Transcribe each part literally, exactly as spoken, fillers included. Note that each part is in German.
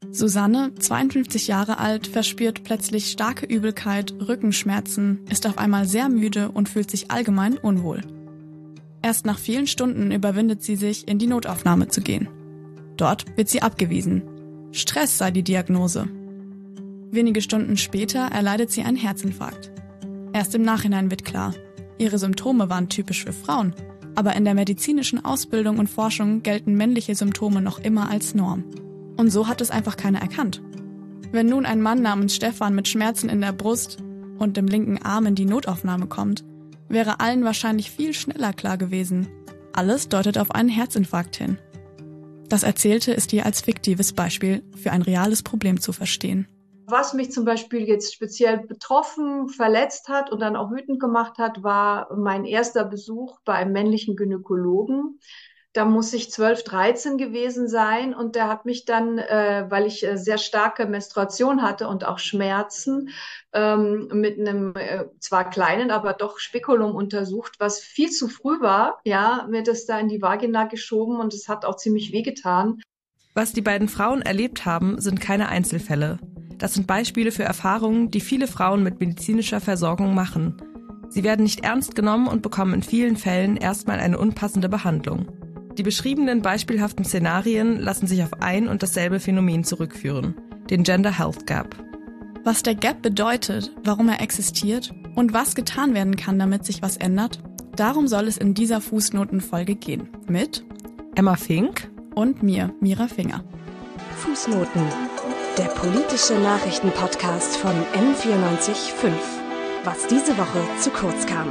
Susanne, zweiundfünfzig Jahre alt, verspürt plötzlich starke Übelkeit, Rückenschmerzen, ist auf einmal sehr müde und fühlt sich allgemein unwohl. Erst nach vielen Stunden überwindet sie sich, in die Notaufnahme zu gehen. Dort wird sie abgewiesen. Stress sei die Diagnose. Wenige Stunden später erleidet sie einen Herzinfarkt. Erst im Nachhinein wird klar, ihre Symptome waren typisch für Frauen, aber in der medizinischen Ausbildung und Forschung gelten männliche Symptome noch immer als Norm. Und so hat es einfach keiner erkannt. Wenn nun ein Mann namens Stefan mit Schmerzen in der Brust und im linken Arm in die Notaufnahme kommt, wäre allen wahrscheinlich viel schneller klar gewesen. Alles deutet auf einen Herzinfarkt hin. Das Erzählte ist hier als fiktives Beispiel für ein reales Problem zu verstehen. Was mich zum Beispiel jetzt speziell betroffen, verletzt hat und dann auch wütend gemacht hat, war mein erster Besuch bei einem männlichen Gynäkologen. Da muss ich zwölf, dreizehn gewesen sein und der hat mich dann, äh, weil ich äh, sehr starke Menstruation hatte und auch Schmerzen, ähm, mit einem äh, zwar kleinen, aber doch Spekulum untersucht, was viel zu früh war. Ja, mir das da in die Vagina geschoben und es hat auch ziemlich wehgetan. Was die beiden Frauen erlebt haben, sind keine Einzelfälle. Das sind Beispiele für Erfahrungen, die viele Frauen mit medizinischer Versorgung machen. Sie werden nicht ernst genommen und bekommen in vielen Fällen erstmal eine unpassende Behandlung. Die beschriebenen beispielhaften Szenarien lassen sich auf ein und dasselbe Phänomen zurückführen, den Gender Health Gap. Was der Gap bedeutet, warum er existiert und was getan werden kann, damit sich was ändert, darum soll es in dieser Fußnotenfolge gehen. Mit Emma Fink und mir, Mira Finger. Fußnoten, der politische Nachrichtenpodcast von N vierundneunzig Komma fünf. Was diese Woche zu kurz kam.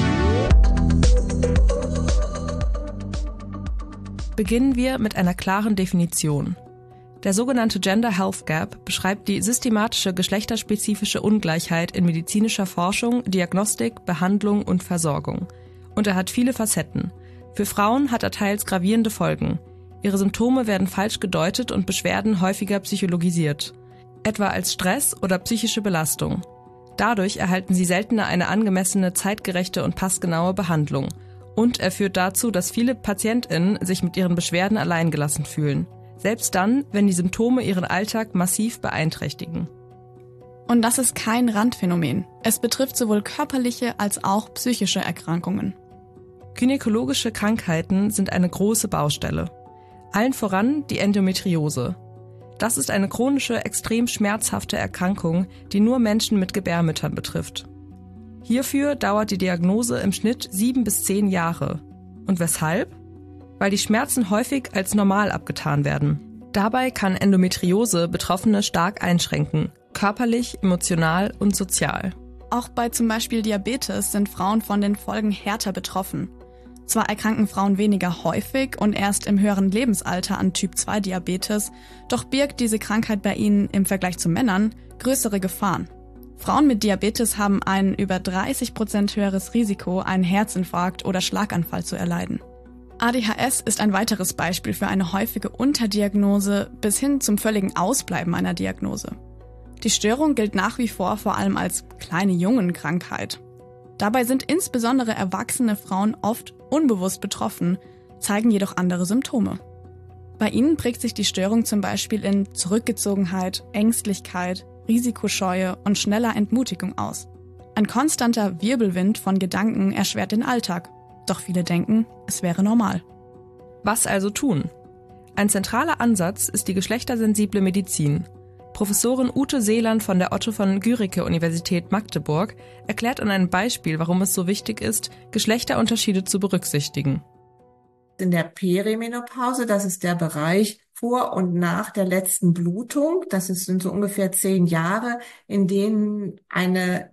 Beginnen wir mit einer klaren Definition. Der sogenannte Gender Health Gap beschreibt die systematische geschlechterspezifische Ungleichheit in medizinischer Forschung, Diagnostik, Behandlung und Versorgung. Und er hat viele Facetten. Für Frauen hat er teils gravierende Folgen. Ihre Symptome werden falsch gedeutet und Beschwerden häufiger psychologisiert, etwa als Stress oder psychische Belastung. Dadurch erhalten sie seltener eine angemessene, zeitgerechte und passgenaue Behandlung. Und er führt dazu, dass viele PatientInnen sich mit ihren Beschwerden alleingelassen fühlen. Selbst dann, wenn die Symptome ihren Alltag massiv beeinträchtigen. Und das ist kein Randphänomen. Es betrifft sowohl körperliche als auch psychische Erkrankungen. Gynäkologische Krankheiten sind eine große Baustelle. Allen voran die Endometriose. Das ist eine chronische, extrem schmerzhafte Erkrankung, die nur Menschen mit Gebärmüttern betrifft. Hierfür dauert die Diagnose im Schnitt sieben bis zehn Jahre. Und weshalb? Weil die Schmerzen häufig als normal abgetan werden. Dabei kann Endometriose Betroffene stark einschränken, körperlich, emotional und sozial. Auch bei zum Beispiel Diabetes sind Frauen von den Folgen härter betroffen. Zwar erkranken Frauen weniger häufig und erst im höheren Lebensalter an Typ zwei Diabetes, doch birgt diese Krankheit bei ihnen im Vergleich zu Männern größere Gefahren. Frauen mit Diabetes haben ein über dreißig Prozent höheres Risiko, einen Herzinfarkt oder Schlaganfall zu erleiden. A D H S ist ein weiteres Beispiel für eine häufige Unterdiagnose bis hin zum völligen Ausbleiben einer Diagnose. Die Störung gilt nach wie vor vor allem als kleine Jungenkrankheit. Dabei sind insbesondere erwachsene Frauen oft unbewusst betroffen, zeigen jedoch andere Symptome. Bei ihnen prägt sich die Störung zum Beispiel in Zurückgezogenheit, Ängstlichkeit, Risikoscheue und schneller Entmutigung aus. Ein konstanter Wirbelwind von Gedanken erschwert den Alltag. Doch viele denken, es wäre normal. Was also tun? Ein zentraler Ansatz ist die geschlechtersensible Medizin. Professorin Ute Seeland von der Otto von Guericke Universität Magdeburg erklärt an einem Beispiel, warum es so wichtig ist, Geschlechterunterschiede zu berücksichtigen. In der Perimenopause, das ist der Bereich vor und nach der letzten Blutung, das sind so ungefähr zehn Jahre, in denen eine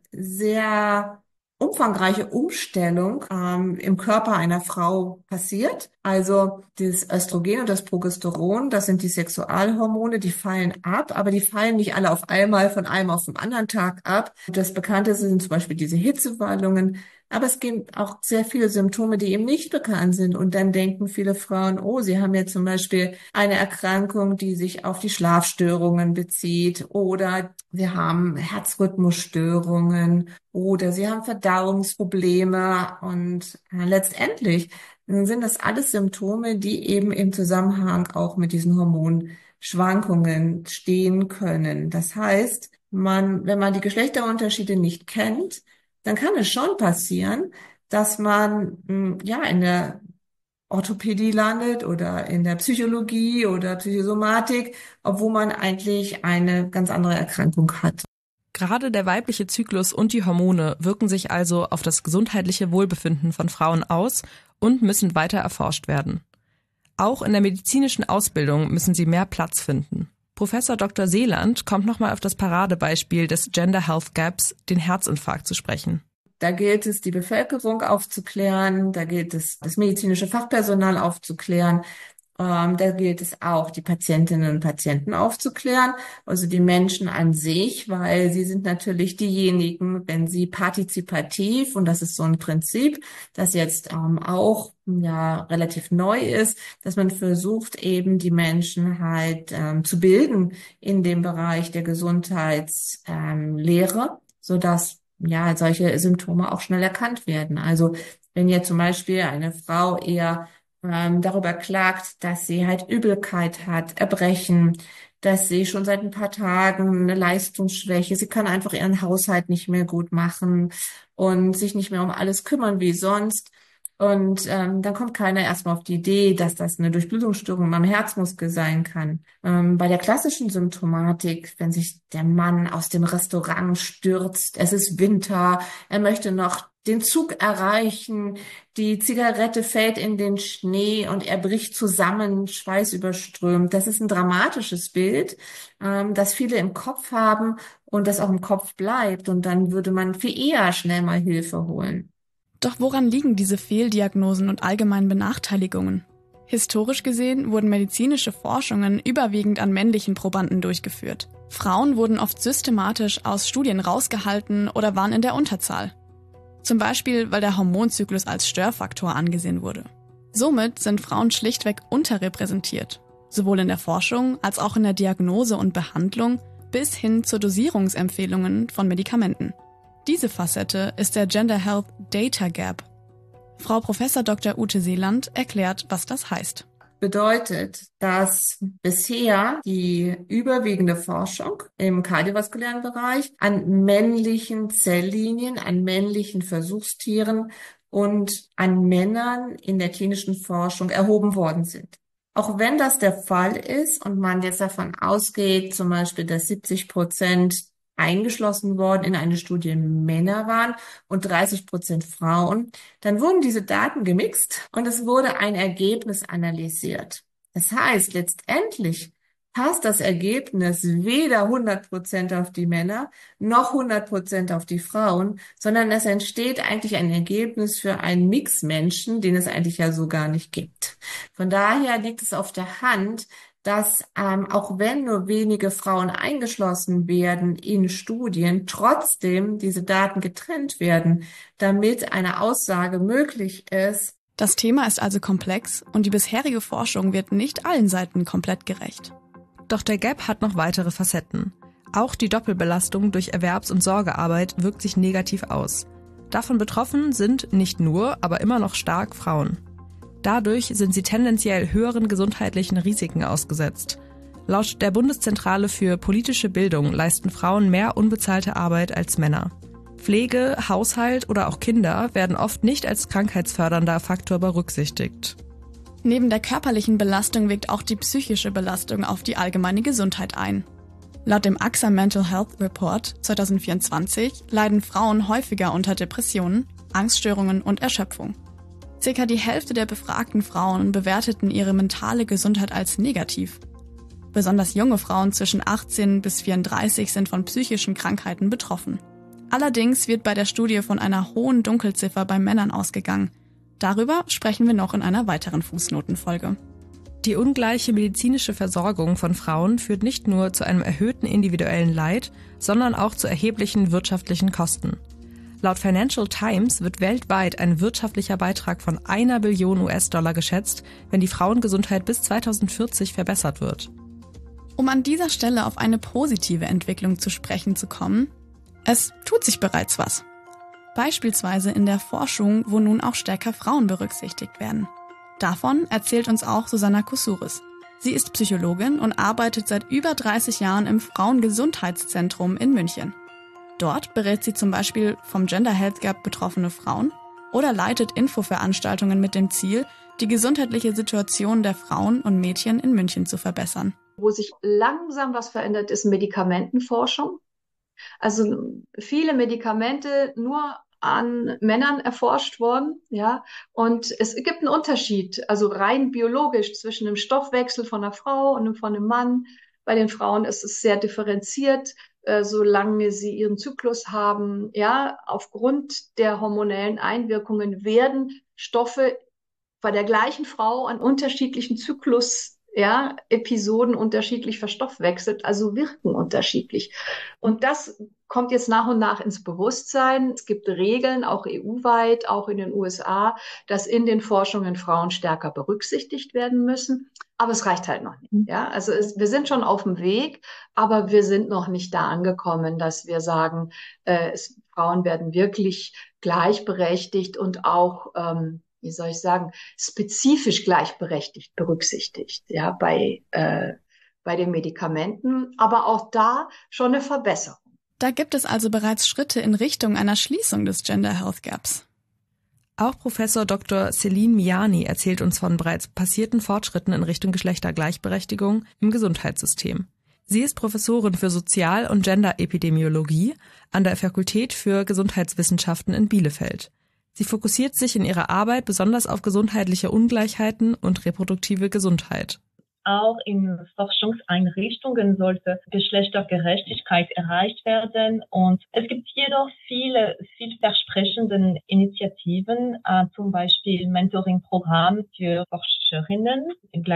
sehr umfangreiche Umstellung ähm, im Körper einer Frau passiert. Also das Östrogen und das Progesteron, das sind die Sexualhormone, die fallen ab, aber die fallen nicht alle auf einmal von einem auf den anderen Tag ab. Das Bekannteste sind zum Beispiel diese Hitzewallungen, aber es gibt auch sehr viele Symptome, die eben nicht bekannt sind. Und dann denken viele Frauen, oh, sie haben jetzt zum Beispiel eine Erkrankung, die sich auf die Schlafstörungen bezieht, oder sie haben Herzrhythmusstörungen, oder sie haben Verdauungsprobleme. Und äh, letztendlich sind das alles Symptome, die eben im Zusammenhang auch mit diesen Hormonen Schwankungen stehen können. Das heißt, man, wenn man die Geschlechterunterschiede nicht kennt, dann kann es schon passieren, dass man ja in der Orthopädie landet oder in der Psychologie oder Psychosomatik, obwohl man eigentlich eine ganz andere Erkrankung hat. Gerade der weibliche Zyklus und die Hormone wirken sich also auf das gesundheitliche Wohlbefinden von Frauen aus und müssen weiter erforscht werden. Auch in der medizinischen Ausbildung müssen sie mehr Platz finden. Professor Doktor Seeland kommt nochmal auf das Paradebeispiel des Gender Health Gaps, den Herzinfarkt, zu sprechen. Da gilt es, die Bevölkerung aufzuklären, da gilt es, das medizinische Fachpersonal aufzuklären, ähm, da gilt es auch, die Patientinnen und Patienten aufzuklären, also die Menschen an sich, weil sie sind natürlich diejenigen, wenn sie partizipativ, und das ist so ein Prinzip, das jetzt ähm, auch ja relativ neu ist, dass man versucht, eben die Menschen halt ähm, zu bilden in dem Bereich der Gesundheitslehre, ähm, sodass ja solche Symptome auch schnell erkannt werden. Also wenn jetzt zum Beispiel eine Frau eher ähm, darüber klagt, dass sie halt Übelkeit hat, Erbrechen, dass sie schon seit ein paar Tagen eine Leistungsschwäche, sie kann einfach ihren Haushalt nicht mehr gut machen und sich nicht mehr um alles kümmern wie sonst. Und ähm, dann kommt keiner erstmal auf die Idee, dass das eine Durchblutungsstörung am Herzmuskel sein kann. Ähm, bei der klassischen Symptomatik, wenn sich der Mann aus dem Restaurant stürzt, es ist Winter, er möchte noch den Zug erreichen, die Zigarette fällt in den Schnee und er bricht zusammen, schweißüberströmt. Das ist ein dramatisches Bild, ähm, das viele im Kopf haben und das auch im Kopf bleibt. Und dann würde man viel eher schnell mal Hilfe holen. Doch woran liegen diese Fehldiagnosen und allgemeinen Benachteiligungen? Historisch gesehen wurden medizinische Forschungen überwiegend an männlichen Probanden durchgeführt. Frauen wurden oft systematisch aus Studien rausgehalten oder waren in der Unterzahl. Zum Beispiel, weil der Hormonzyklus als Störfaktor angesehen wurde. Somit sind Frauen schlichtweg unterrepräsentiert, sowohl in der Forschung als auch in der Diagnose und Behandlung bis hin zu Dosierungsempfehlungen von Medikamenten. Diese Facette ist der Gender Health Data Gap. Frau Professor Doktor Ute Seeland erklärt, was das heißt. Bedeutet, dass bisher die überwiegende Forschung im kardiovaskulären Bereich an männlichen Zelllinien, an männlichen Versuchstieren und an Männern in der klinischen Forschung erhoben worden sind. Auch wenn das der Fall ist und man jetzt davon ausgeht, zum Beispiel, dass siebzig Prozent eingeschlossen worden in eine Studie Männer waren und dreißig Prozent Frauen, dann wurden diese Daten gemixt und es wurde ein Ergebnis analysiert. Das heißt, letztendlich passt das Ergebnis weder hundert Prozent auf die Männer noch hundert Prozent auf die Frauen, sondern es entsteht eigentlich ein Ergebnis für einen Mix Menschen, den es eigentlich ja so gar nicht gibt. Von daher liegt es auf der Hand, dass ähm, auch wenn nur wenige Frauen eingeschlossen werden in Studien, trotzdem diese Daten getrennt werden, damit eine Aussage möglich ist. Das Thema ist also komplex und die bisherige Forschung wird nicht allen Seiten komplett gerecht. Doch der Gap hat noch weitere Facetten. Auch die Doppelbelastung durch Erwerbs- und Sorgearbeit wirkt sich negativ aus. Davon betroffen sind nicht nur, aber immer noch stark Frauen. Dadurch sind sie tendenziell höheren gesundheitlichen Risiken ausgesetzt. Laut der Bundeszentrale für politische Bildung leisten Frauen mehr unbezahlte Arbeit als Männer. Pflege, Haushalt oder auch Kinder werden oft nicht als krankheitsfördernder Faktor berücksichtigt. Neben der körperlichen Belastung wirkt auch die psychische Belastung auf die allgemeine Gesundheit ein. Laut dem A X A Mental Health Report zwanzig vierundzwanzig leiden Frauen häufiger unter Depressionen, Angststörungen und Erschöpfung. Circa die Hälfte der befragten Frauen bewerteten ihre mentale Gesundheit als negativ. Besonders junge Frauen zwischen achtzehn bis vierunddreißig sind von psychischen Krankheiten betroffen. Allerdings wird bei der Studie von einer hohen Dunkelziffer bei Männern ausgegangen. Darüber sprechen wir noch in einer weiteren Fußnotenfolge. Die ungleiche medizinische Versorgung von Frauen führt nicht nur zu einem erhöhten individuellen Leid, sondern auch zu erheblichen wirtschaftlichen Kosten. Laut Financial Times wird weltweit ein wirtschaftlicher Beitrag von einer Billion U S-Dollar geschätzt, wenn die Frauengesundheit bis zweitausendvierzig verbessert wird. Um an dieser Stelle auf eine positive Entwicklung zu sprechen zu kommen, es tut sich bereits was. Beispielsweise in der Forschung, wo nun auch stärker Frauen berücksichtigt werden. Davon erzählt uns auch Susanna Kousouris. Sie ist Psychologin und arbeitet seit über dreißig Jahren im Frauengesundheitszentrum in München. Dort berät sie zum Beispiel vom Gender Health Gap betroffene Frauen oder leitet Infoveranstaltungen mit dem Ziel, die gesundheitliche Situation der Frauen und Mädchen in München zu verbessern. Wo sich langsam was verändert, ist Medikamentenforschung. Also viele Medikamente nur an Männern erforscht worden, ja. Und es gibt einen Unterschied, also rein biologisch zwischen dem Stoffwechsel von einer Frau und von einem Mann. Bei den Frauen ist es sehr differenziert, äh, solange sie ihren Zyklus haben, ja. Aufgrund der hormonellen Einwirkungen werden Stoffe bei der gleichen Frau an unterschiedlichen Zyklus ja, Episoden unterschiedlich verstoffwechselt, also wirken unterschiedlich. Und das kommt jetzt nach und nach ins Bewusstsein. Es gibt Regeln, auch E U-weit, auch in den U S A, dass in den Forschungen Frauen stärker berücksichtigt werden müssen. Aber es reicht halt noch nicht. Ja, also es, wir sind schon auf dem Weg, aber wir sind noch nicht da angekommen, dass wir sagen, äh, es, Frauen werden wirklich gleichberechtigt und auch ähm, wie soll ich sagen, spezifisch gleichberechtigt berücksichtigt, ja, bei, äh, bei den Medikamenten, aber auch da schon eine Verbesserung. Da gibt es also bereits Schritte in Richtung einer Schließung des Gender Health Gaps. Auch Professor Doktor Celine Miani erzählt uns von bereits passierten Fortschritten in Richtung Geschlechtergleichberechtigung im Gesundheitssystem. Sie ist Professorin für Sozial- und Gender-Epidemiologie an der Fakultät für Gesundheitswissenschaften in Bielefeld. Sie fokussiert sich in ihrer Arbeit besonders auf gesundheitliche Ungleichheiten und reproduktive Gesundheit. Auch in Forschungseinrichtungen sollte Geschlechtergerechtigkeit erreicht werden. Und es gibt jedoch viele vielversprechende Initiativen, äh, zum Beispiel Mentoring-Programm für Forscherinnen,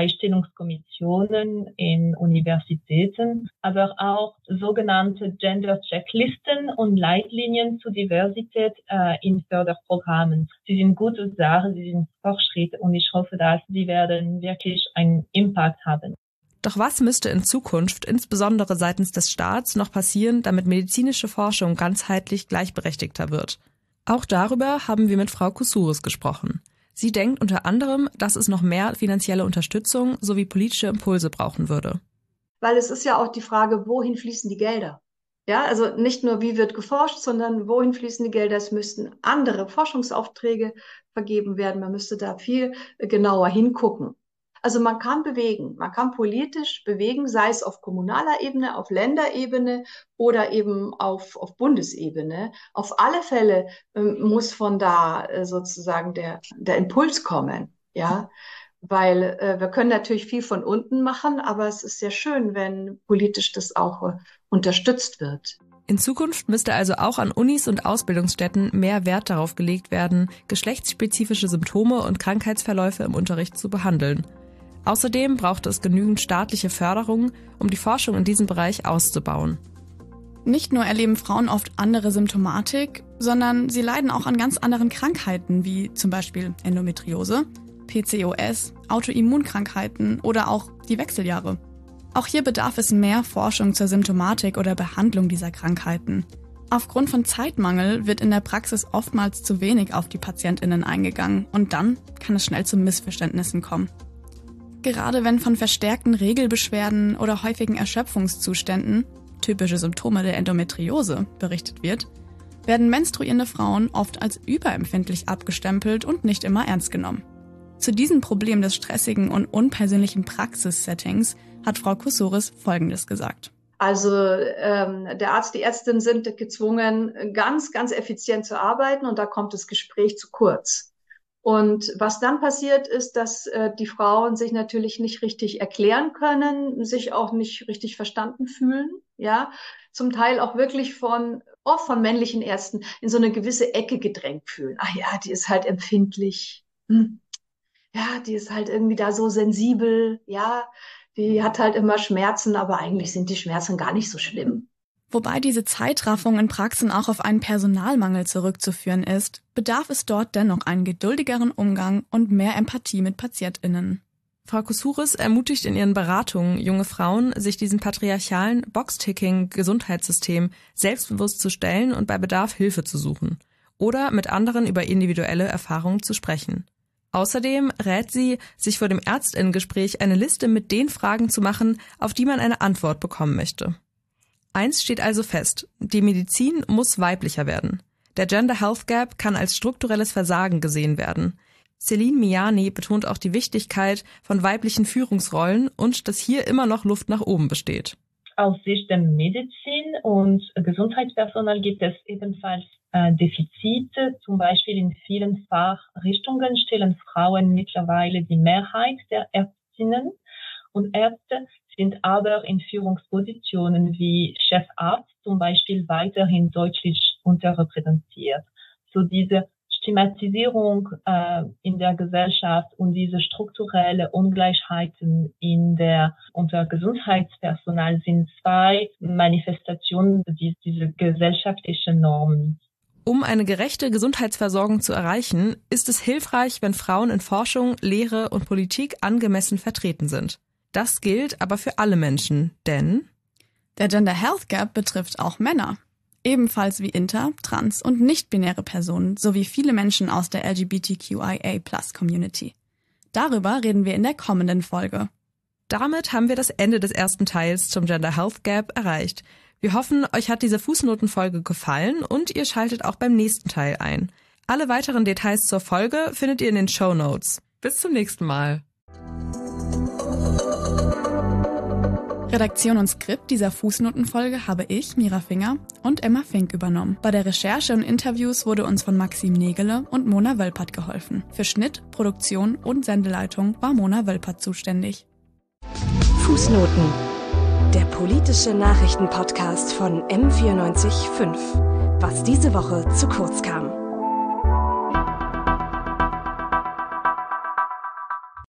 Gleichstellungskommissionen in Universitäten, aber auch sogenannte Gender-Checklisten und Leitlinien zur Diversität äh, in Förderprogrammen. Sie sind gute Sachen, sie sind Fortschritte und ich hoffe, dass sie werden wirklich einen Impact haben. Doch was müsste in Zukunft, insbesondere seitens des Staats, noch passieren, damit medizinische Forschung ganzheitlich gleichberechtigter wird? Auch darüber haben wir mit Frau Kousouris gesprochen. Sie denkt unter anderem, dass es noch mehr finanzielle Unterstützung sowie politische Impulse brauchen würde. Weil es ist ja auch die Frage, wohin fließen die Gelder? Ja, also nicht nur, wie wird geforscht, sondern wohin fließen die Gelder? Es müssten andere Forschungsaufträge vergeben werden. Man müsste da viel genauer hingucken. Also man kann bewegen, man kann politisch bewegen, sei es auf kommunaler Ebene, auf Länderebene oder eben auf, auf Bundesebene. Auf alle Fälle ähm, muss von da äh, sozusagen der, der Impuls kommen, ja, weil äh, wir können natürlich viel von unten machen, aber es ist sehr schön, wenn politisch das auch äh, unterstützt wird. In Zukunft müsste also auch an Unis und Ausbildungsstätten mehr Wert darauf gelegt werden, geschlechtsspezifische Symptome und Krankheitsverläufe im Unterricht zu behandeln. Außerdem braucht es genügend staatliche Förderung, um die Forschung in diesem Bereich auszubauen. Nicht nur erleben Frauen oft andere Symptomatik, sondern sie leiden auch an ganz anderen Krankheiten, wie zum Beispiel Endometriose, P C O S, Autoimmunkrankheiten oder auch die Wechseljahre. Auch hier bedarf es mehr Forschung zur Symptomatik oder Behandlung dieser Krankheiten. Aufgrund von Zeitmangel wird in der Praxis oftmals zu wenig auf die PatientInnen eingegangen und dann kann es schnell zu Missverständnissen kommen. Gerade wenn von verstärkten Regelbeschwerden oder häufigen Erschöpfungszuständen, typische Symptome der Endometriose, berichtet wird, werden menstruierende Frauen oft als überempfindlich abgestempelt und nicht immer ernst genommen. Zu diesem Problem des stressigen und unpersönlichen Praxissettings hat Frau Kousouris Folgendes gesagt. Also ähm, der Arzt, die Ärztin sind gezwungen, ganz, ganz effizient zu arbeiten und da kommt das Gespräch zu kurz. Und was dann passiert ist, dass äh, die Frauen sich natürlich nicht richtig erklären können, sich auch nicht richtig verstanden fühlen, ja, zum Teil auch wirklich von, oft von männlichen Ärzten in so eine gewisse Ecke gedrängt fühlen. Ach ja, die ist halt empfindlich, hm. Ja, die ist halt irgendwie da so sensibel, ja, die hat halt immer Schmerzen, aber eigentlich sind die Schmerzen gar nicht so schlimm. Wobei diese Zeitraffung in Praxen auch auf einen Personalmangel zurückzuführen ist, bedarf es dort dennoch einen geduldigeren Umgang und mehr Empathie mit PatientInnen. Frau Kousouris ermutigt in ihren Beratungen junge Frauen, sich diesem patriarchalen Box-Ticking-Gesundheitssystem selbstbewusst zu stellen und bei Bedarf Hilfe zu suchen oder mit anderen über individuelle Erfahrungen zu sprechen. Außerdem rät sie, sich vor dem Ärztinnengespräch eine Liste mit den Fragen zu machen, auf die man eine Antwort bekommen möchte. Eins steht also fest: Die Medizin muss weiblicher werden. Der Gender Health Gap kann als strukturelles Versagen gesehen werden. Céline Miani betont auch die Wichtigkeit von weiblichen Führungsrollen und dass hier immer noch Luft nach oben besteht. Aus Sicht der Medizin und Gesundheitspersonal gibt es ebenfalls äh, Defizite. Zum Beispiel in vielen Fachrichtungen stellen Frauen mittlerweile die Mehrheit der Ärztinnen und Ärzte, sind aber in Führungspositionen wie Chefarzt zum Beispiel weiterhin deutlich unterrepräsentiert. So diese Stigmatisierung äh, in der Gesellschaft und diese strukturelle Ungleichheiten in der unter Gesundheitspersonal sind zwei Manifestationen die, dieser gesellschaftlichen Normen. Um eine gerechte Gesundheitsversorgung zu erreichen, ist es hilfreich, wenn Frauen in Forschung, Lehre und Politik angemessen vertreten sind. Das gilt aber für alle Menschen, denn der Gender Health Gap betrifft auch Männer. Ebenfalls wie inter-, trans- und nicht-binäre Personen sowie viele Menschen aus der L G B T Q I A plus Community. Darüber reden wir in der kommenden Folge. Damit haben wir das Ende des ersten Teils zum Gender Health Gap erreicht. Wir hoffen, euch hat diese Fußnotenfolge gefallen und ihr schaltet auch beim nächsten Teil ein. Alle weiteren Details zur Folge findet ihr in den Shownotes. Bis zum nächsten Mal. Redaktion und Skript dieser Fußnotenfolge habe ich, Mira Finger, und Emma Fink übernommen. Bei der Recherche und Interviews wurde uns von Maxim Nägele und Mona Wölpert geholfen. Für Schnitt, Produktion und Sendeleitung war Mona Wölpert zuständig. Fußnoten. Der politische Nachrichtenpodcast von M vierundneunzig Komma fünf. Was diese Woche zu kurz kam.